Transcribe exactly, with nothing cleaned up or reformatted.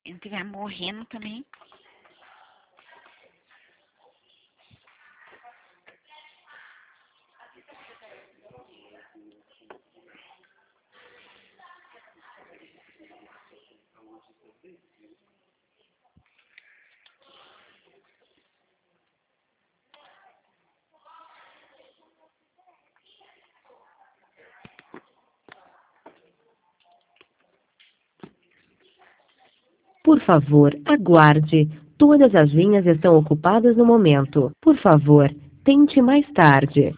não estiver morrendo também. Por favor, aguarde. Todas as linhas estão ocupadas no momento. Por favor, tente mais tarde.